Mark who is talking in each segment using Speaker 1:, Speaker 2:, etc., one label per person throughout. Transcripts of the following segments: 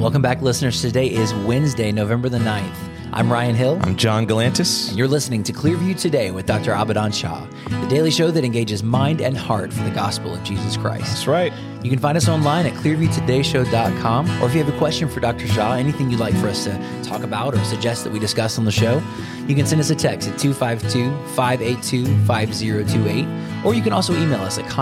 Speaker 1: Welcome back, listeners. Today is Wednesday, November the 9th. I'm Ryan Hill.
Speaker 2: I'm John Galantis.
Speaker 1: And you're listening to Clearview Today with Dr. Abadan Shah, the daily show that engages mind and heart for the gospel of Jesus Christ.
Speaker 2: That's right.
Speaker 1: You can find us online at clearviewtodayshow.com, or if you have a question for Dr. Shah, anything you'd like for us to talk about or suggest that we discuss on the show, you can send us a text at 252-582-5028, or you can also email us at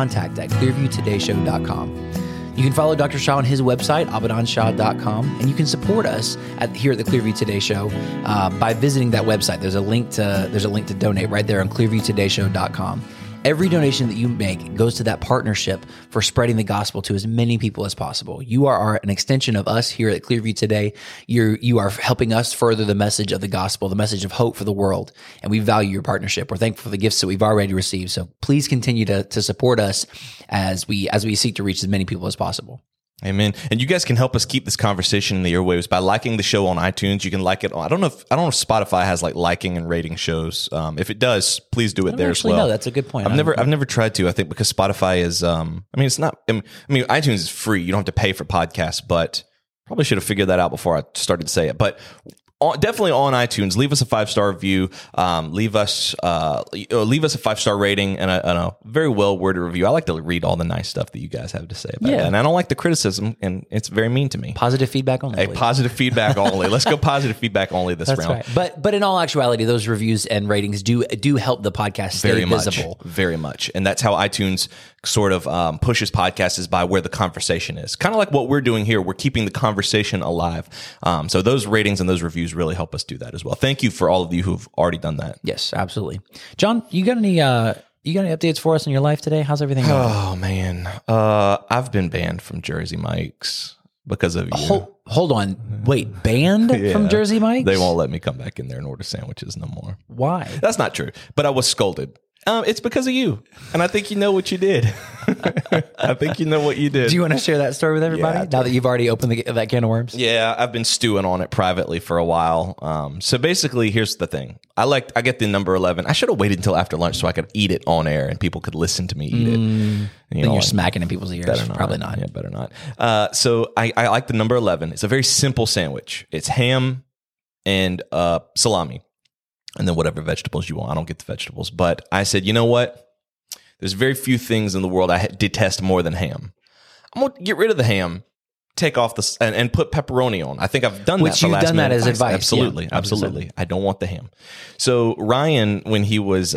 Speaker 1: contact@clearviewtodayshow.com. You can follow Dr. Shah on his website, abadanshah.com, and you can support us here at the Clearview Today Show by visiting that website. There's a link to donate right there on clearviewtodayshow.com. Every donation that you make goes to that partnership for spreading the gospel to as many people as possible. You are an extension of us here at Clearview Today. You are helping us further the message of the gospel, the message of hope for the world, and we value your partnership. We're thankful for the gifts that we've already received. So please continue to support us as we seek to reach as many people as possible.
Speaker 2: Amen. And you guys can help us keep this conversation in the airwaves by liking the show on iTunes. You can like it on, I don't know if Spotify has like liking and rating shows. If it does, please do it there as well.
Speaker 1: No, that's a good point.
Speaker 2: I've never tried to. I think because Spotify is it's not, iTunes is free. You don't have to pay for podcasts, but probably should have figured that out before I started to say it. But definitely on iTunes, leave us a 5-star review. Leave us a 5-star rating and a very well worded review. I like to read all the nice stuff that you guys have to say about it, and I don't like the criticism, and it's very mean to me.
Speaker 1: Positive feedback only.
Speaker 2: Positive feedback only. Let's go positive feedback only this round.
Speaker 1: Right. But in all actuality, those reviews and ratings do help the podcast stay visible.
Speaker 2: Very much, and that's how iTunes sort of pushes podcasts, is by where the conversation is. Kind of like what we're doing here. We're keeping the conversation alive. So those ratings and those reviews really help us do that as well. Thank you for all of you who've already done that.
Speaker 1: Yes, absolutely. John, you got any updates for us in your life today? How's everything going?
Speaker 2: Oh man, I've been banned from Jersey Mike's because of you.
Speaker 1: Hold on. Wait, banned from Jersey Mike's?
Speaker 2: They won't let me come back in there and order sandwiches no more.
Speaker 1: Why?
Speaker 2: That's not true. But I was scolded. It's because of you. And I think you know what you did. I think you know what you did.
Speaker 1: Do you want to share that story with everybody now that you've already opened that can of worms?
Speaker 2: Yeah, I've been stewing on it privately for a while. So basically, here's the thing. I get the number 11. I should have waited until after lunch so I could eat it on air and people could listen to me eat it.
Speaker 1: Then you're smacking in people's ears.
Speaker 2: Better not.
Speaker 1: Probably not.
Speaker 2: Yeah, better not. So I like the number 11. It's a very simple sandwich. It's ham and salami. And then whatever vegetables you want. I don't get the vegetables. But I said, you know what? There's very few things in the world I detest more than ham. I'm going to get rid of the ham, take off the and put pepperoni on. I think I've done that for last minute. Which you've done that as
Speaker 1: advice.
Speaker 2: Absolutely. Yeah, absolutely. I don't want the ham. So Ryan, when he was,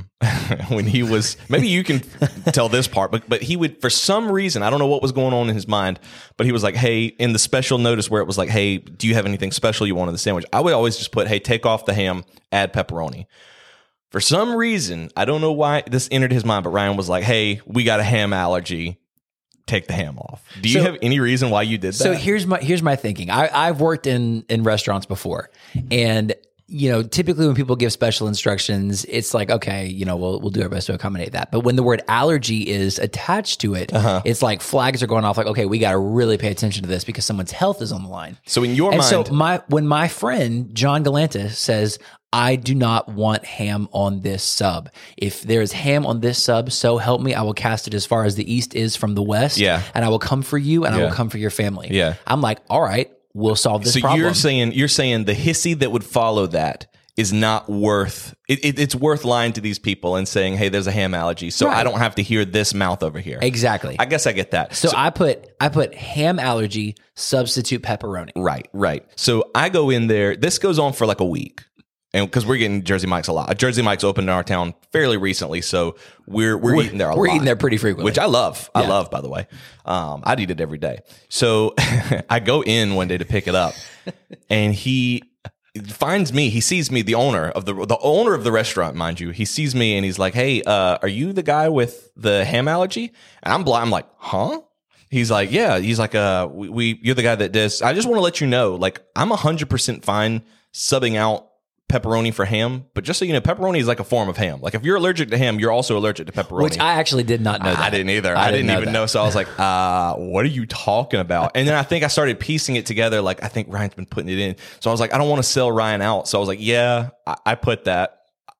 Speaker 2: maybe you can tell this part, but he would, for some reason, I don't know what was going on in his mind, but he was like, hey, in the special notice where it was like, hey, do you have anything special you want in the sandwich? I would always just put, hey, take off the ham, add pepperoni. For some reason, I don't know why this entered his mind, but Ryan was like, hey, we got a ham allergy. Take the ham off. Do you have any reason why you did that?
Speaker 1: So here's my thinking. I've worked in restaurants before, and typically when people give special instructions, it's like, okay, we'll do our best to accommodate that. But when the word allergy is attached to it, it's like flags are going off. Like, okay, we got to really pay attention to this because someone's health is on the line.
Speaker 2: So in your mind,
Speaker 1: so when my friend John Galantis says, I do not want ham on this sub. If there is ham on this sub, so help me, I will cast it as far as the east is from the west. Yeah. And I will come for you and I will come for your family. Yeah. I'm like, all right, we'll solve this problem.
Speaker 2: So you're saying the hissy that would follow that is not worth it. It's worth lying to these people and saying, hey, there's a ham allergy, so I don't have to hear this mouth over here.
Speaker 1: Exactly.
Speaker 2: I guess I get that.
Speaker 1: So I put ham allergy, substitute pepperoni.
Speaker 2: Right. So I go in there. This goes on for like a week. And because we're getting Jersey Mike's a lot. Jersey Mike's opened in our town fairly recently, so we're eating there a lot.
Speaker 1: We're eating there pretty frequently.
Speaker 2: Which I love. I love, by the way. I'd eat it every day. So I go in one day to pick it up, and he finds me. He sees me, the owner of the restaurant, mind you. He sees me, and he's like, hey, are you the guy with the ham allergy? And I'm blind. I'm like, huh? He's like, yeah. He's like, you're the guy that does. I just want to let you know, like, I'm 100% fine subbing out pepperoni for ham, but just so you know, pepperoni is like a form of ham. Like if you're allergic to ham, you're also allergic to pepperoni.
Speaker 1: Which I actually did not know that.
Speaker 2: I didn't either. I didn't even know. So I was like, what are you talking about? And then I think I started piecing it together. Like I think Ryan's been putting it in. So I was like, I don't want to sell Ryan out. So I was like, yeah, I put that.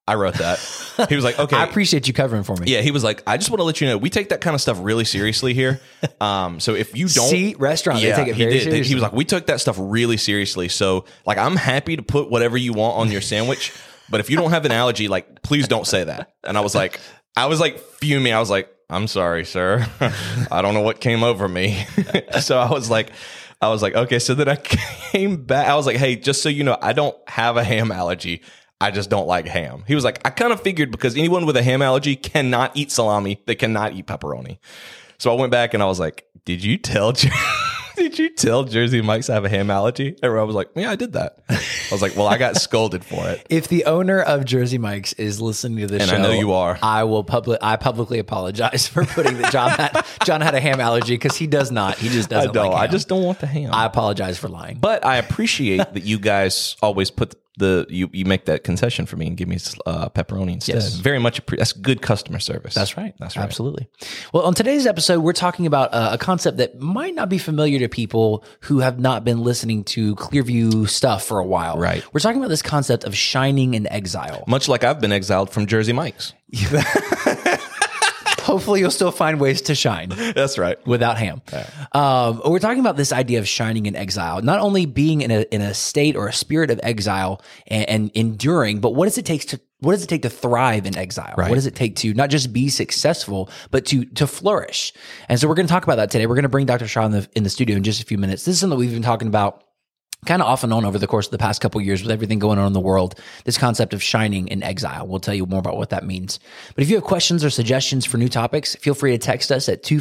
Speaker 2: I wrote that. He was like, okay.
Speaker 1: I appreciate you covering for me.
Speaker 2: Yeah, he was like, I just want to let you know, we take that kind of stuff really seriously here. So if you don't...
Speaker 1: See, restaurant, they take it very seriously.
Speaker 2: He was like, we took that stuff really seriously. So like, I'm happy to put whatever you want on your sandwich, but if you don't have an allergy, like, please don't say that. And I was like fuming. I was like, I'm sorry, sir. I don't know what came over me. So I was like, okay. So then I came back. I was like, hey, just so you know, I don't have a ham allergy. I just don't like ham. He was like, I kind of figured because anyone with a ham allergy cannot eat salami. They cannot eat pepperoni. So I went back and I was like, did you tell Jersey Mike's I have a ham allergy? Everyone was like, yeah, I did that. I was like, well, I got scolded for it.
Speaker 1: If the owner of Jersey Mike's is listening to this show,
Speaker 2: and I know you are,
Speaker 1: I publicly apologize for putting that John had a ham allergy, because he does not. He just doesn't like ham.
Speaker 2: I just don't want the ham.
Speaker 1: I apologize for lying.
Speaker 2: But I appreciate that you guys always put you make that concession for me and give me pepperoni instead.
Speaker 1: Yes.
Speaker 2: Very much that's good customer service.
Speaker 1: That's right.
Speaker 2: That's right.
Speaker 1: Absolutely. Well, on today's episode, we're talking about a concept that might not be familiar to people who have not been listening to Clearview stuff for a while.
Speaker 2: Right.
Speaker 1: We're talking about this concept of shining in exile.
Speaker 2: Much like I've been exiled from Jersey Mike's.
Speaker 1: Hopefully you'll still find ways to shine.
Speaker 2: That's right.
Speaker 1: Without ham. We're talking about this idea of shining in exile, not only being in a state or a spirit of exile and enduring, but what does it take to thrive in exile?
Speaker 2: Right.
Speaker 1: What does it take to not just be successful, but to flourish? And so we're going to talk about that today. We're going to bring Dr. Shaw in the studio in just a few minutes. This is something that we've been talking about kind of off and on over the course of the past couple of years with everything going on in the world, this concept of shining in exile. We'll tell you more about what that means. But if you have questions or suggestions for new topics, feel free to text us at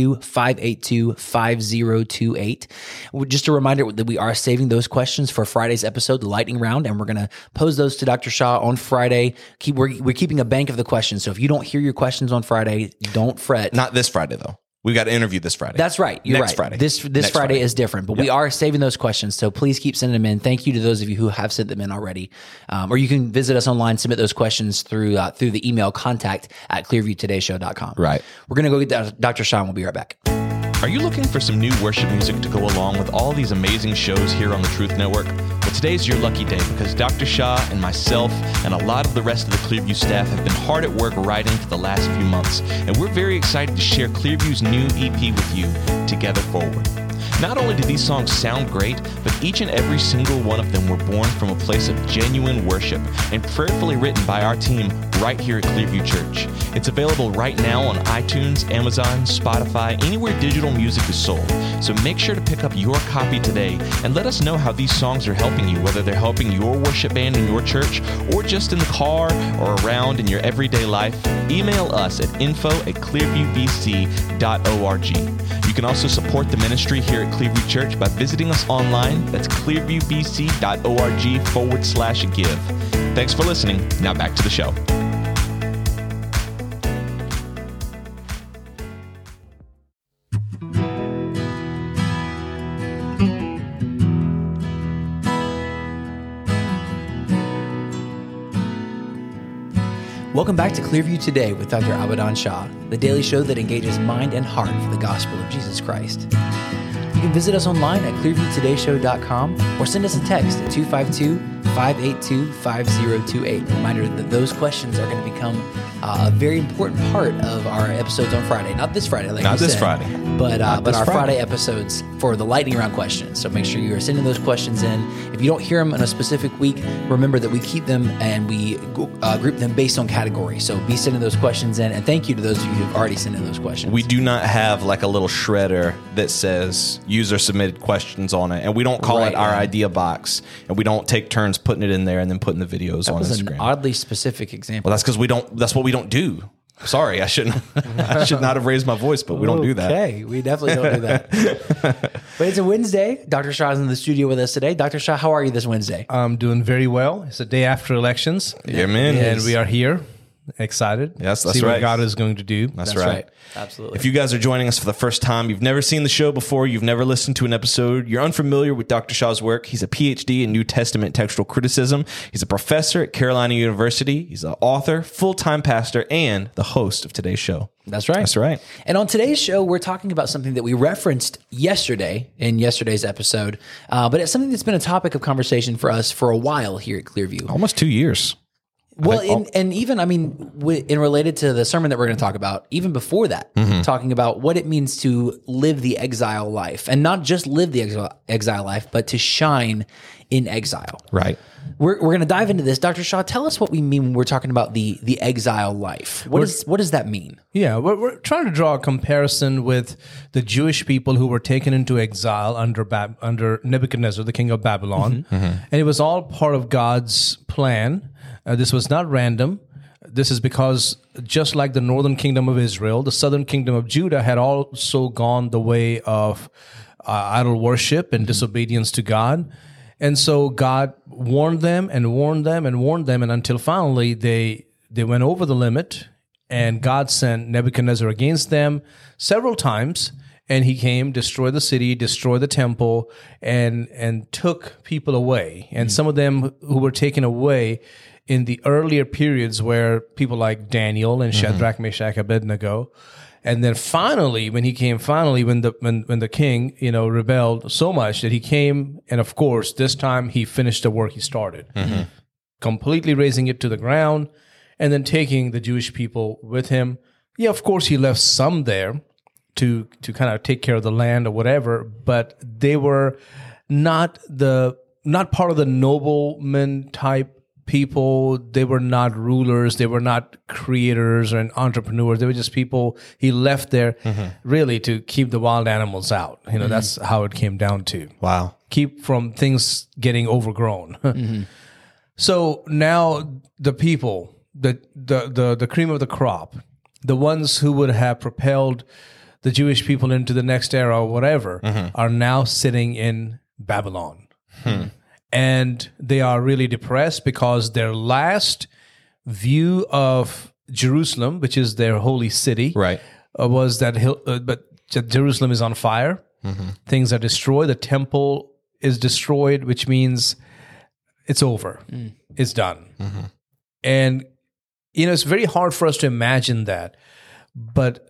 Speaker 1: 252-582-5028. Just a reminder that we are saving those questions for Friday's episode, the lightning round, and we're going to pose those to Dr. Shaw on Friday. We're keeping a bank of the questions. So if you don't hear your questions on Friday, don't fret.
Speaker 2: Not this Friday, though. We got to interview this Friday.
Speaker 1: That's right. You're
Speaker 2: Next
Speaker 1: right.
Speaker 2: Friday.
Speaker 1: This Friday is different, but we are saving those questions. So please keep sending them in. Thank you to those of you who have sent them in already. Or you can visit us online, submit those questions through the email contact@clearviewtodayshow.com.
Speaker 2: Right.
Speaker 1: We're going to go get Dr. Sean. We'll be right back.
Speaker 2: Are you looking for some new worship music to go along with all these amazing shows here on the Truth Network? Well, today's your lucky day, because Dr. Shaw and myself and a lot of the rest of the Clearview staff have been hard at work writing for the last few months, and we're very excited to share Clearview's new EP with you, Together Forward. Not only do these songs sound great, but each and every single one of them were born from a place of genuine worship and prayerfully written by our team right here at Clearview Church. It's available right now on iTunes, Amazon, Spotify, anywhere digital music is sold. So make sure to pick up your copy today and let us know how these songs are helping you, whether they're helping your worship band in your church or just in the car or around in your everyday life. Email us at info@clearviewbc.org. You can also support the ministry here at Clearview Church by visiting us online. That's clearviewbc.org/give. Thanks for listening. Now back to the show.
Speaker 1: Welcome back to Clearview Today with Dr. Abadan Shah, the daily show that engages mind and heart for the gospel of Jesus Christ. You can visit us online at clearviewtodayshow.com or send us a text at 252-582-5028. Reminder that those questions are going to become a very important part of our episodes on Friday. Not this Friday, like
Speaker 2: Not
Speaker 1: you
Speaker 2: this
Speaker 1: said,
Speaker 2: Friday.
Speaker 1: but our
Speaker 2: Friday.
Speaker 1: Friday episodes for the lightning round questions. So make sure you are sending those questions in. If you don't hear them in a specific week, remember that we keep them and we group them based on category. So be sending those questions in. And thank you to those of you who have already sent in those questions.
Speaker 2: We do not have like a little shredder that says user submitted questions on it, and we don't call it our idea box, and we don't take turns putting it in there and then putting the videos on
Speaker 1: Instagram.
Speaker 2: Instagram.
Speaker 1: An oddly specific example.
Speaker 2: Well, that's because we don't. That's what we don't do. Sorry, I shouldn't. I should not have raised my voice, but we don't do that.
Speaker 1: Okay, we definitely don't do that. But it's a Wednesday. Dr. Shah's in the studio with us today. Dr. Shah, how are you this Wednesday?
Speaker 3: I'm doing very well. It's a day after elections.
Speaker 2: Yeah, man.
Speaker 3: And we are here, excited.
Speaker 2: Yes, that's
Speaker 3: see
Speaker 2: right.
Speaker 3: what God is going to do.
Speaker 2: That's right.
Speaker 1: Absolutely.
Speaker 2: If you guys are joining us for the first time, you've never seen the show before, you've never listened to an episode, you're unfamiliar with Dr. Shah's work. He's a PhD in New Testament textual criticism. He's a professor at Carolina University. He's an author, full-time pastor, and the host of today's show.
Speaker 1: That's right.
Speaker 2: That's right.
Speaker 1: And on today's show, we're talking about something that we referenced yesterday in yesterday's episode, but it's something that's been a topic of conversation for us for a while here at Clearview.
Speaker 2: Almost 2 years.
Speaker 1: Well, and even, I mean, in related to the sermon that we're going to talk about, even before that, talking about what it means to live the exile life, and not just live the exile life, but to shine in exile.
Speaker 2: Right.
Speaker 1: We're going to dive into this. Dr. Shaw, tell us what we mean when we're talking about the exile life. What does that mean?
Speaker 3: Yeah, we're trying to draw a comparison with the Jewish people who were taken into exile under Nebuchadnezzar, the king of Babylon. And it was all part of God's plan. This was not random. This is because just like the northern kingdom of Israel, the southern kingdom of Judah had also gone the way of idol worship and disobedience to God. And so God warned them and warned them and warned them, and until finally they went over the limit, and God sent Nebuchadnezzar against them several times, and he came, destroyed the city, destroyed the temple, and took people away. And some of them who were taken away in the earlier periods were people like Daniel and Shadrach, Meshach, Abednego. And then finally, when the king, rebelled so much that he came, and of course, this time he finished the work he started, completely razing it to the ground, and then taking the Jewish people with him. Yeah, of course, he left some there to kind of take care of the land or whatever, but they were not part of the nobleman type people. They were not rulers. They were not creators and entrepreneurs. They were just people he left there really to keep the wild animals out. That's how it came down to.
Speaker 2: Wow.
Speaker 3: Keep from things getting overgrown. So now the people, the cream of the crop, the ones who would have propelled the Jewish people into the next era or whatever, are now sitting in Babylon. And they are really depressed because their last view of Jerusalem, which is their holy city,
Speaker 2: Right.
Speaker 3: Was that Jerusalem is on fire. Things are destroyed. The temple is destroyed, which means it's over. It's done. And, it's very hard for us to imagine that. But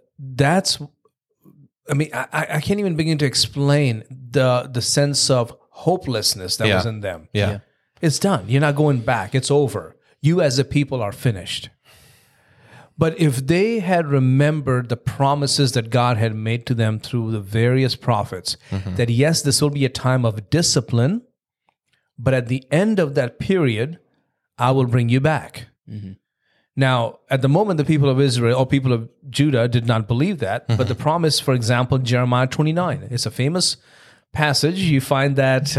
Speaker 3: I can't even begin to explain the sense of hopelessness that was in them.
Speaker 2: Yeah.
Speaker 3: It's done. You're not going back. It's over. You as a people are finished. But if they had remembered the promises that God had made to them through the various prophets, that yes, this will be a time of discipline, but at the end of that period, I will bring you back. Now, at the moment, the people of Israel or people of Judah did not believe that, but the promise, for example, Jeremiah 29, it's a famous passage. You find that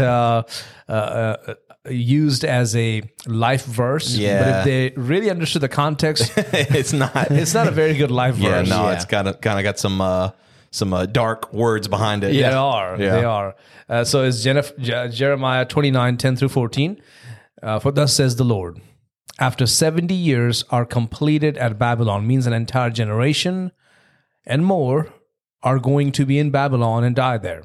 Speaker 3: used as a life verse.
Speaker 2: Yeah.
Speaker 3: But if they really understood the context,
Speaker 2: It's not
Speaker 3: a very good life
Speaker 2: Yeah,
Speaker 3: verse.
Speaker 2: no, it's kind of got some dark words behind it.
Speaker 3: They are. So it's Jeremiah 29, 10 through 14. For thus says the Lord, after 70 years are completed at Babylon, means an entire generation and more are going to be in Babylon and die there.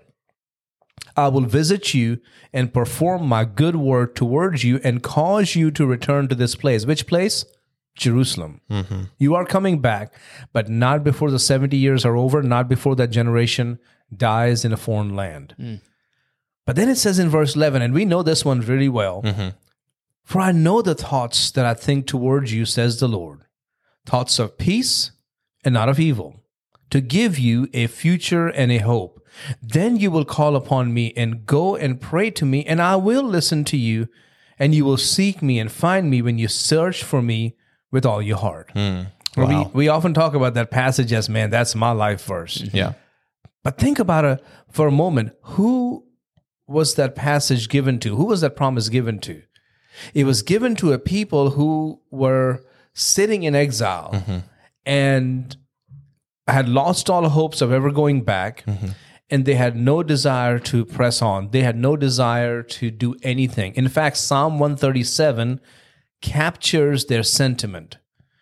Speaker 3: I will visit you and perform my good work towards you and cause you to return to this place. Which place? Jerusalem. You are coming back, but not before the 70 years are over, not before that generation dies in a foreign land. But then it says in verse 11, and we know this one really well, for I know the thoughts that I think towards you, says the Lord, thoughts of peace and not of evil, to give you a future and a hope. Then you will call upon me and go and pray to me, and I will listen to you, and you will seek me and find me when you search for me with all your heart.
Speaker 2: Wow.
Speaker 3: We often talk about that passage as, man, that's my life verse.
Speaker 2: Yeah.
Speaker 3: But think about it for a moment. Who was that passage given to? Who was that promise given to? It was given to a people who were sitting in exile and had lost all hopes of ever going back. And they had no desire to press on. They had no desire to do anything. In fact, Psalm 137 captures their sentiment.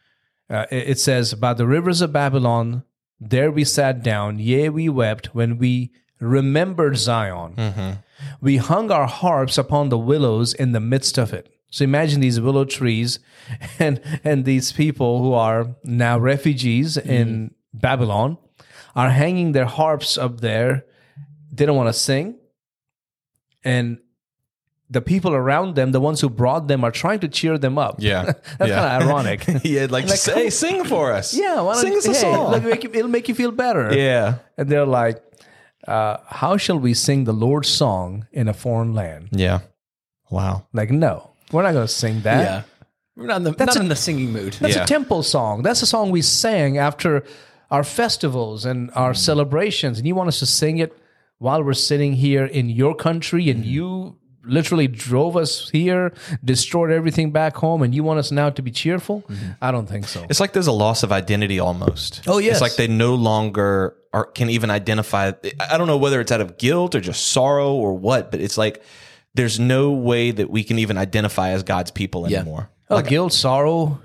Speaker 3: It says, by the rivers of Babylon, there we sat down, yea, we wept when we remembered Zion. We hung our harps upon the willows in the midst of it. So imagine these willow trees and these people who are now refugees in Babylon are hanging their harps up there. They don't want to sing. And the people around them, the ones who brought them, are trying to cheer them up.
Speaker 2: Yeah.
Speaker 3: That's kind of ironic.
Speaker 2: Yeah, like, hey, sing for us.
Speaker 3: Yeah, why don't-
Speaker 2: sing us a
Speaker 3: hey,
Speaker 2: song.
Speaker 3: it'll make you feel better.
Speaker 2: Yeah.
Speaker 3: And they're like, how shall we sing the Lord's song in a foreign land?
Speaker 2: Yeah. Wow.
Speaker 3: Like, no, we're not going to sing that.
Speaker 1: Yeah. We're not in the singing mood.
Speaker 3: That's
Speaker 2: Yeah.
Speaker 3: a temple song. That's a song we sang after our festivals and our celebrations. And you want us to sing it while we're sitting here in your country, and you literally drove us here, destroyed everything back home, and you want us now to be cheerful? I don't think so.
Speaker 2: It's like there's a loss of identity almost.
Speaker 3: Oh, yes.
Speaker 2: It's like they no longer can even identify. I don't know whether it's out of guilt or just sorrow or what, but it's like there's no way that we can even identify as God's people anymore.
Speaker 3: Guilt, sorrow,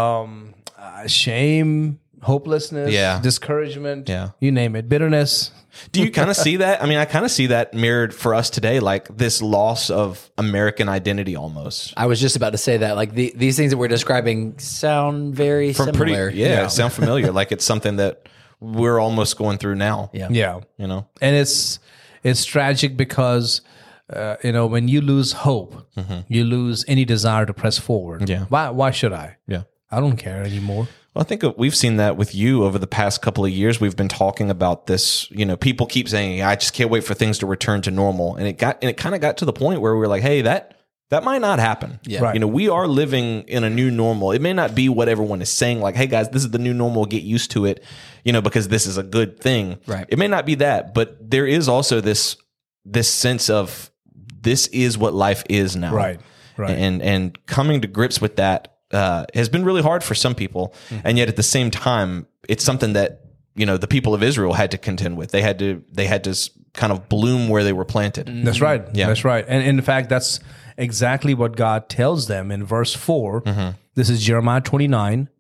Speaker 3: shame, hopelessness,
Speaker 2: Yeah.
Speaker 3: discouragement,
Speaker 2: Yeah.
Speaker 3: you name it, bitterness.
Speaker 2: Do you kind of see that? I mean, I kind of see that mirrored for us today, like this loss of American identity almost.
Speaker 1: I was just about to say that. Like these things that we're describing sound very similar.
Speaker 2: Sound familiar. Like it's something that we're almost going through now.
Speaker 1: Yeah.
Speaker 3: Yeah.
Speaker 2: You know?
Speaker 3: And it's tragic because when you lose hope, you lose any desire to press forward.
Speaker 2: Yeah.
Speaker 3: Why should I?
Speaker 2: Yeah.
Speaker 3: I don't care anymore.
Speaker 2: Well, I think we've seen that with you over the past couple of years. We've been talking about this. People keep saying, "I just can't wait for things to return to normal," and it kind of got to the point where we were like, "Hey, that might not happen."
Speaker 1: Yeah.
Speaker 3: Right.
Speaker 2: We are living in a new normal. It may not be what everyone is saying, like, "Hey, guys, this is the new normal. Get used to it," because this is a good thing.
Speaker 1: Right.
Speaker 2: It may not be that, but there is also this sense of this is what life is now.
Speaker 3: Right.
Speaker 2: And coming to grips with that has been really hard for some people, and yet at the same time, it's something that the people of Israel had to contend with. They had to kind of bloom where they were planted.
Speaker 3: That's right.
Speaker 2: Yeah.
Speaker 3: That's right. And in fact, that's exactly what God tells them in verse 4. This is Jeremiah 29.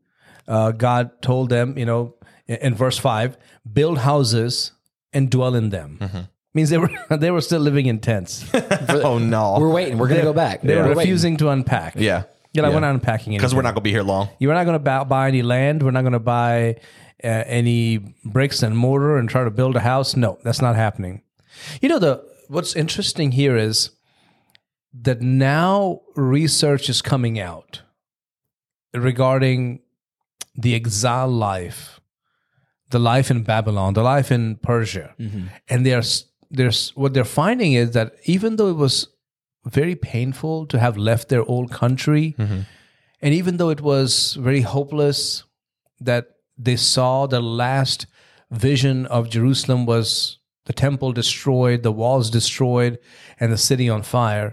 Speaker 3: God told them, in verse 5, build houses and dwell in them. Means they were still living in tents.
Speaker 2: Oh no,
Speaker 1: We're waiting. We're going to go back.
Speaker 3: They were
Speaker 1: We're waiting.
Speaker 3: refusing to unpack.
Speaker 2: yeah,
Speaker 3: We're not unpacking anything.
Speaker 2: because we're not going to be here long.
Speaker 3: You're not going to buy any land. We're not going to buy any bricks and mortar and try to build a house. No, that's not happening. What's interesting here is that now research is coming out regarding the exile life, the life in Babylon, the life in Persia, and there's what they're finding is that even though it was very painful to have left their old country, and even though it was very hopeless that they saw the last vision of Jerusalem was the temple destroyed, the walls destroyed, and the city on fire,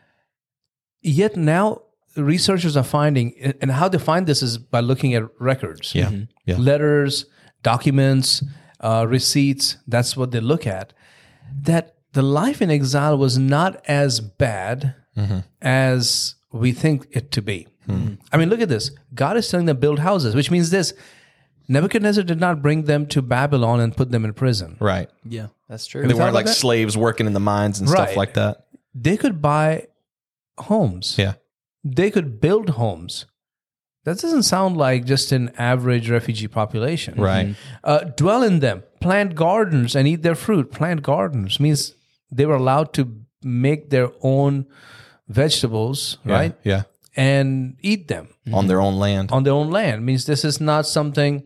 Speaker 3: yet now researchers are finding, and how they find this is by looking at records,
Speaker 2: Yeah.
Speaker 3: letters, documents, receipts. That's what they look at. That the life in exile was not as bad as we think it to be. I mean, look at this. God is telling them to build houses, which means this. Nebuchadnezzar did not bring them to Babylon and put them in prison.
Speaker 2: Right.
Speaker 1: Yeah, that's true.
Speaker 2: They
Speaker 3: thought
Speaker 2: weren't
Speaker 3: about
Speaker 2: like
Speaker 3: that?
Speaker 2: slaves working in the mines and stuff
Speaker 3: Right.
Speaker 2: like that.
Speaker 3: They could buy homes.
Speaker 2: Yeah.
Speaker 3: They could build homes. That doesn't sound like just an average refugee population.
Speaker 2: Right.
Speaker 3: Dwell in them, plant gardens and eat their fruit. Plant gardens means they were allowed to make their own vegetables, right?
Speaker 2: Yeah.
Speaker 3: And eat them
Speaker 2: On their own land.
Speaker 3: on their own land. Means this is not something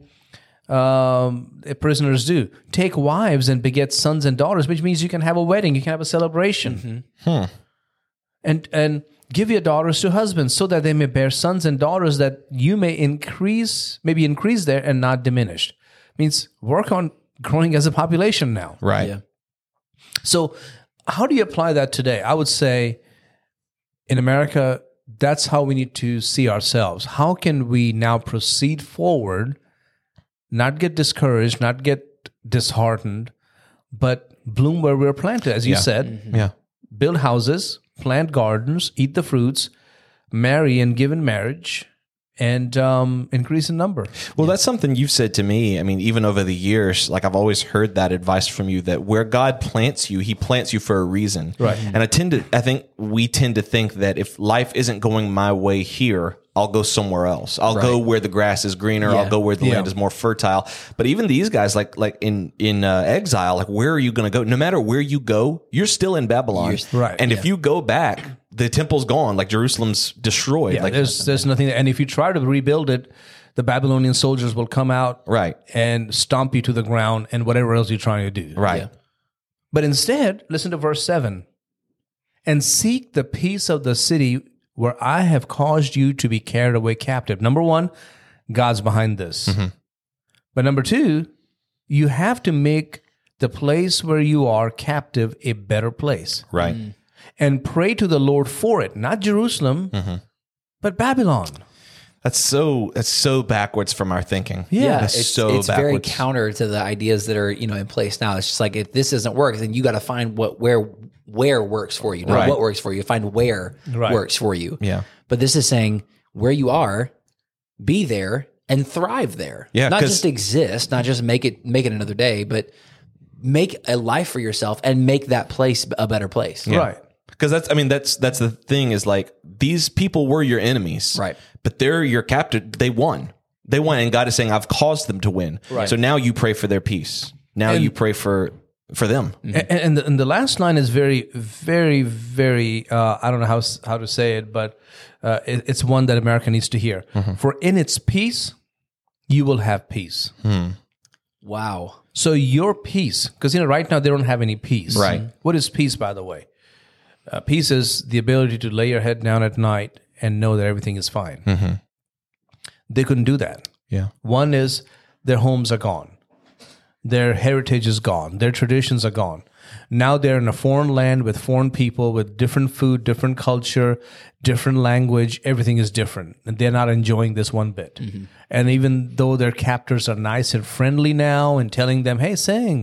Speaker 3: prisoners do. Take wives and beget sons and daughters, which means you can have a wedding, you can have a celebration. And give your daughters to husbands so that they may bear sons and daughters, that you may increase there and not diminish. Means work on growing as a population now.
Speaker 2: Right.
Speaker 1: Yeah.
Speaker 3: So how do you apply that today? I would say in America, that's how we need to see ourselves. How can we now proceed forward, not get discouraged, not get disheartened, but bloom where we're planted, as you said.
Speaker 2: Yeah.
Speaker 3: Build houses, plant gardens, eat the fruits, marry and give in marriage, and increase in number.
Speaker 2: Well, that's something you've said to me. I mean, even over the years, like I've always heard that advice from you, that where God plants you, he plants you for a reason.
Speaker 3: Right.
Speaker 2: And I think we tend to think that if life isn't going my way here, I'll go somewhere else. I'll go where the grass is greener.
Speaker 1: Yeah.
Speaker 2: I'll go where the land is more fertile. But even these guys, like in exile, like where are you going to go? No matter where you go, you're still in Babylon.
Speaker 3: Right.
Speaker 2: And if you go back, the temple's gone, like Jerusalem's destroyed.
Speaker 3: Yeah,
Speaker 2: like
Speaker 3: there's nothing. And if you try to rebuild it, the Babylonian soldiers will come out
Speaker 2: right,
Speaker 3: and stomp you to the ground and whatever else you're trying to do.
Speaker 2: right.
Speaker 1: Yeah.
Speaker 3: But instead, listen to verse 7. And seek the peace of the city where I have caused you to be carried away captive. Number one, God's behind this. But number two, you have to make the place where you are captive a better place.
Speaker 2: Right.
Speaker 3: And pray to the Lord for it, not Jerusalem, but Babylon.
Speaker 2: That's so backwards from our thinking.
Speaker 3: Yeah,
Speaker 2: That's
Speaker 1: it's very
Speaker 2: backwards.
Speaker 1: counter to the ideas that are in place now. It's just like if this doesn't work, then you got to find where works for you, not
Speaker 2: Right.
Speaker 1: what works for you. Find where
Speaker 3: Right.
Speaker 1: works for you.
Speaker 2: Yeah.
Speaker 1: But this is saying where you are, be there and thrive there.
Speaker 2: Yeah,
Speaker 1: not
Speaker 2: 'cause-
Speaker 1: just exist, not just make it another day, but make a life for yourself and make that place a better place.
Speaker 3: Right.
Speaker 2: Because that's the thing is like these people were your enemies,
Speaker 1: Right.
Speaker 2: But they're your captive. They won, and God is saying, "I've caused them to win."
Speaker 3: Right.
Speaker 2: So now you pray for their peace. Now you pray for them.
Speaker 3: And the last line is very, very, very, I don't know how to say it, but it's one that America needs to hear. For in its peace, you will have peace.
Speaker 1: Wow.
Speaker 3: So your peace, because right now they don't have any peace.
Speaker 2: Right.
Speaker 3: What is peace, by the way? Peace is the ability to lay your head down at night and know that everything is fine. They couldn't do that.
Speaker 2: Yeah.
Speaker 3: One is their homes are gone. Their heritage is gone. Their traditions are gone. Now they're in a foreign land with foreign people, with different food, different culture, different language. Everything is different. And they're not enjoying this one bit. And even though their captors are nice and friendly now and telling them, hey, sing,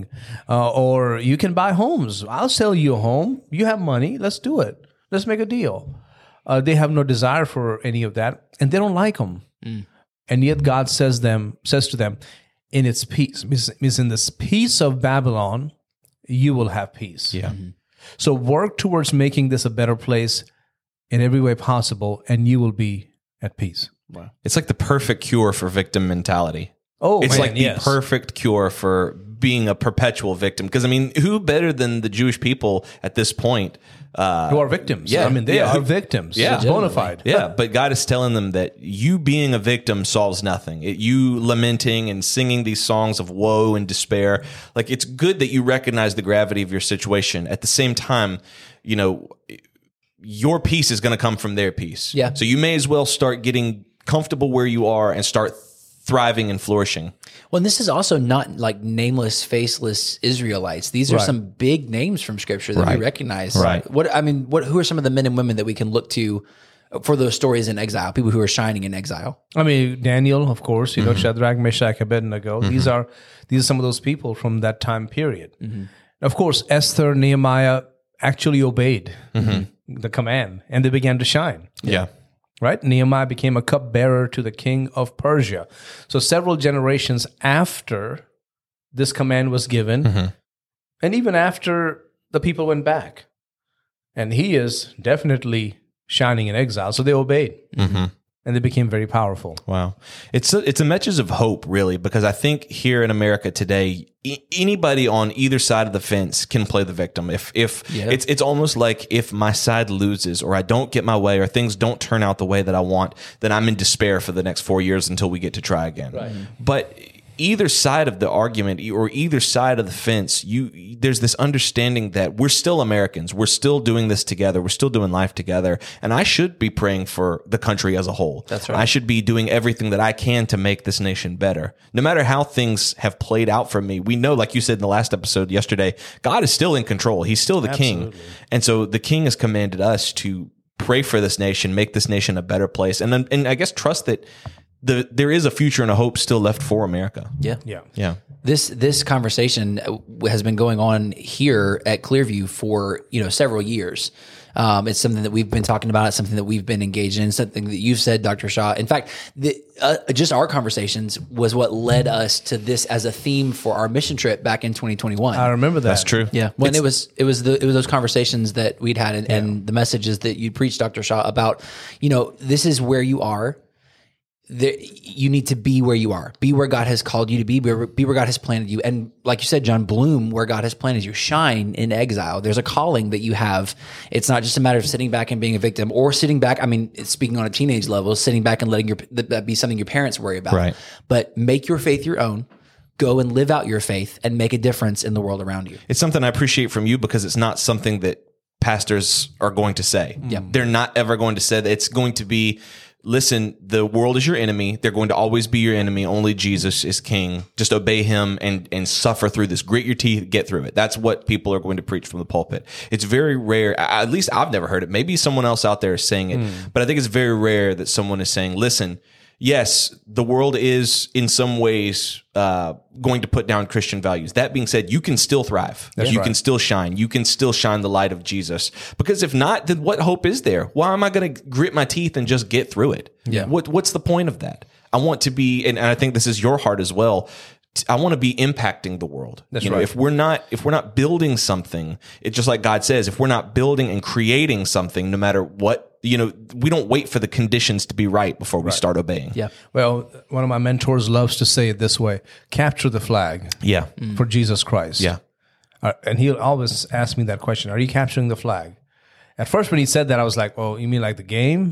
Speaker 3: or you can buy homes. I'll sell you a home. You have money. Let's do it. Let's make a deal. They have no desire for any of that. And they don't like them. And yet God says to them, in its peace, means in this peace of Babylon, you will have peace.
Speaker 2: Yeah.
Speaker 3: So work towards making this a better place in every way possible, and you will be at peace.
Speaker 2: It's like the perfect cure for victim mentality.
Speaker 3: Oh,
Speaker 2: It's
Speaker 3: man,
Speaker 2: like the
Speaker 3: yes.
Speaker 2: perfect cure for being a perpetual victim. Because I mean, who better than the Jewish people at this point?
Speaker 3: Who are victims.
Speaker 2: Yeah,
Speaker 3: I mean, they
Speaker 2: yeah.
Speaker 3: are victims.
Speaker 2: Yeah.
Speaker 3: It's bona fide.
Speaker 2: Yeah, but God is telling them that you being a victim solves nothing. You lamenting and singing these songs of woe and despair, like it's good that you recognize the gravity of your situation. At the same time, your peace is going to come from their peace.
Speaker 1: Yeah.
Speaker 2: So you may as well start getting comfortable where you are and start thriving and flourishing.
Speaker 1: Well, and this is also not like nameless, faceless Israelites. These are
Speaker 3: Right.
Speaker 1: some big names from Scripture that we recognize.
Speaker 2: Right.
Speaker 1: Who are some of the men and women that we can look to for those stories in exile? People who are shining in exile.
Speaker 3: I mean, Daniel, of course, Shadrach, Meshach, Abednego. These are some of those people from that time period. Of course, Esther, Nehemiah actually obeyed the command, and they began to shine.
Speaker 2: Yeah.
Speaker 3: Right? Nehemiah became a cupbearer to the king of Persia. So several generations after this command was given, and even after the people went back. And he is definitely shining in exile. So they obeyed. And they became very powerful.
Speaker 2: Wow. It's a message of hope, really, because I think here in America today, anybody on either side of the fence can play the victim. If it's almost like if my side loses or I don't get my way or things don't turn out the way that I want, then I'm in despair for the next 4 years until we get to try again. Right. But either side of the argument or either side of the fence, there's this understanding that we're still Americans. We're still doing this together. We're still doing life together. And I should be praying for the country as a whole.
Speaker 1: That's right.
Speaker 2: I should be doing everything that I can to make this nation better. No matter how things have played out for me, we know, like you said in the last episode yesterday, God is still in control. He's still the king. And so the king has commanded us to pray for this nation, make this nation a better place. And I guess trust that there is a future and a hope still left for America.
Speaker 1: Yeah.
Speaker 2: Yeah.
Speaker 1: This conversation has been going on here at Clearview for several years. It's something that we've been talking about. It's something that we've been engaged in. Something that you've said, Dr. Shaw. In fact, just our conversations was what led us to this as a theme for our mission trip back in 2021.
Speaker 3: I remember that.
Speaker 2: That's true.
Speaker 1: Yeah, when it was those conversations that we'd had, and the messages that you preached, Dr. Shaw, about this is where you are. you need to be where you are, be where God has called you to be where God has planted you. And like you said, John, bloom where God has planted you, shine in exile. There's a calling that you have. It's not just a matter of sitting back and being a victim or sitting back. I mean, speaking on a teenage level, sitting back and letting that be something your parents worry about,
Speaker 2: Right.
Speaker 1: But make your faith your own. Go and live out your faith and make a difference in the world around you.
Speaker 2: It's something I appreciate from you because it's not something that pastors are going to say.
Speaker 1: Yeah.
Speaker 2: They're not ever going to say that. It's going to be, listen, the world is your enemy. They're going to always be your enemy. Only Jesus is king. Just obey him and suffer through this. Grit your teeth, get through it. That's what people are going to preach from the pulpit. It's very rare. At least I've never heard it. Maybe someone else out there is saying it, but I think it's very rare that someone is saying, listen, yes, the world is in some ways going to put down Christian values. That being said, you can still thrive. You can still shine. You can still shine the light of Jesus. Because if not, then what hope is there? Why am I going to grit my teeth and just get through it?
Speaker 3: Yeah.
Speaker 2: What's the point of that? I want to be, and I think this is your heart as well. I want to be impacting the world.
Speaker 3: That's
Speaker 2: right. If we're not building something, it's just like God says, if we're not building and creating something, no matter what, we don't wait for the conditions to be right before we start obeying.
Speaker 1: Yeah.
Speaker 3: Well, one of my mentors loves to say it this way: capture the flag
Speaker 2: Yeah.
Speaker 3: for Jesus Christ.
Speaker 2: Yeah.
Speaker 3: And he'll always ask me that question: are you capturing the flag? At first, when he said that, I was like, "Oh, you mean like the game?"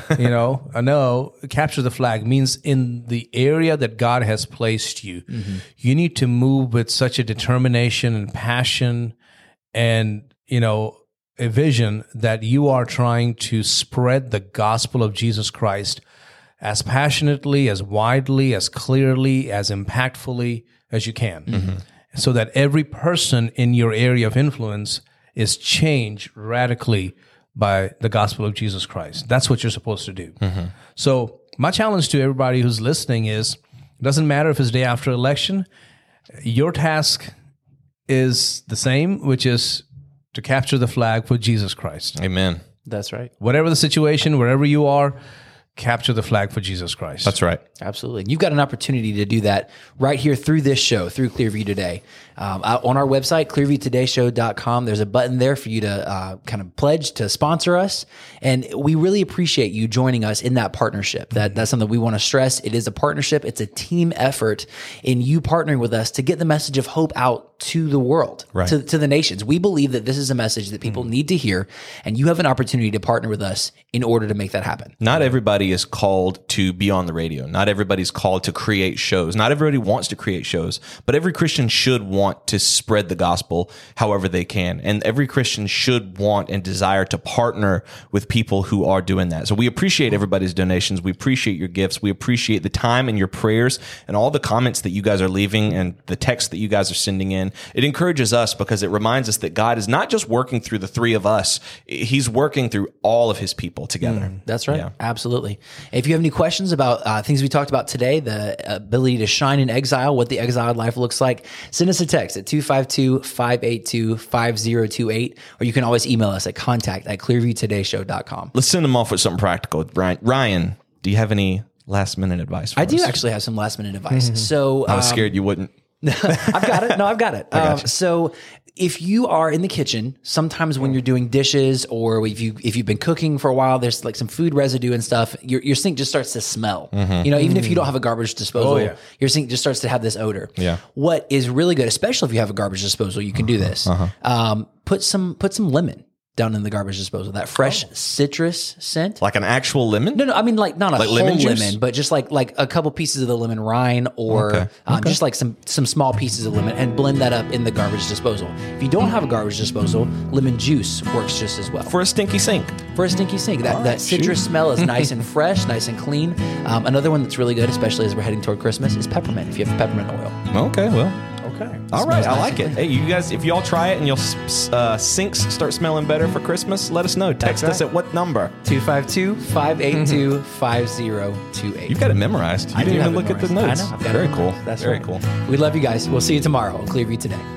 Speaker 3: No. Capture the flag means in the area that God has placed you, you need to move with such a determination and passion, and a vision that you are trying to spread the gospel of Jesus Christ as passionately, as widely, as clearly, as impactfully as you can, so that every person in your area of influence is changed radically by the gospel of Jesus Christ. That's what you're supposed to do. So my challenge to everybody who's listening is, it doesn't matter if it's day after election, your task is the same, which is to capture the flag for Jesus Christ.
Speaker 2: Amen.
Speaker 1: That's right.
Speaker 3: Whatever the situation, wherever you are, capture the flag for Jesus Christ.
Speaker 2: That's right.
Speaker 1: Absolutely. And you've got an opportunity to do that right here through this show, through Clearview Today. On our website, clearviewtodayshow.com, there's a button there for you to kind of pledge to sponsor us. And we really appreciate you joining us in that partnership. That's something we want to stress. It is a partnership. It's a team effort in you partnering with us to get the message of hope out to the world,
Speaker 2: Right.
Speaker 1: to the nations. We believe that this is a message that people need to hear, and you have an opportunity to partner with us in order to make that happen.
Speaker 2: Not everybody is called to be on the radio. Not everybody's called to create shows. Not everybody wants to create shows, but every Christian should want to spread the gospel however they can. And every Christian should want and desire to partner with people who are doing that. So we appreciate everybody's donations. We appreciate your gifts. We appreciate the time and your prayers and all the comments that you guys are leaving and the text that you guys are sending in. It encourages us because it reminds us that God is not just working through the three of us. He's working through all of his people together.
Speaker 1: That's right.
Speaker 2: Yeah.
Speaker 1: Absolutely. If you have any questions about things we talked about today, the ability to shine in exile, what the exiled life looks like, send us a text at 252-582-5028, or you can always email us at contact@clearviewtodayshow.com.
Speaker 2: Let's send them off with something practical. Ryan, do you have any last minute advice for us?
Speaker 1: I do actually have some last minute advice. So
Speaker 2: I was scared you wouldn't.
Speaker 1: I've got it. No, I've got it. So if you are in the kitchen, sometimes when you're doing dishes or if you've been cooking for a while, there's like some food residue and stuff, your sink just starts to smell. Even if you don't have a garbage disposal, your sink just starts to have this odor.
Speaker 2: Yeah.
Speaker 1: What is really good, especially if you have a garbage disposal, you can do this. Put some lemon down in the garbage disposal. That fresh citrus scent.
Speaker 2: Like an actual lemon?
Speaker 1: No, I mean like not a
Speaker 2: Like
Speaker 1: whole
Speaker 2: lemon juice?
Speaker 1: lemon, but just like a couple pieces of the lemon rind, or just like some small pieces of lemon, and blend that up in the garbage disposal. If you don't have a garbage disposal, lemon juice works just as well.
Speaker 2: For a stinky sink.
Speaker 1: For a stinky sink, that citrus smell is nice and fresh, nice and clean. Another one that's really good, especially as we're heading toward Christmas, is peppermint. If you have peppermint oil.
Speaker 2: Okay, well.
Speaker 3: Okay.
Speaker 2: All right, I
Speaker 1: nice
Speaker 2: like
Speaker 1: and
Speaker 2: it. Hey, you guys, if y'all try it and your sinks start smelling better for Christmas, let us know. Text us at what number?
Speaker 1: 252-582-5028.
Speaker 2: You've got it memorized. You didn't even look at the notes.
Speaker 1: I know. I've got
Speaker 2: Very
Speaker 1: it
Speaker 2: cool.
Speaker 1: memorized. That's
Speaker 2: Very
Speaker 1: right.
Speaker 2: cool.
Speaker 1: We love you guys. We'll see you tomorrow on Clearview Today.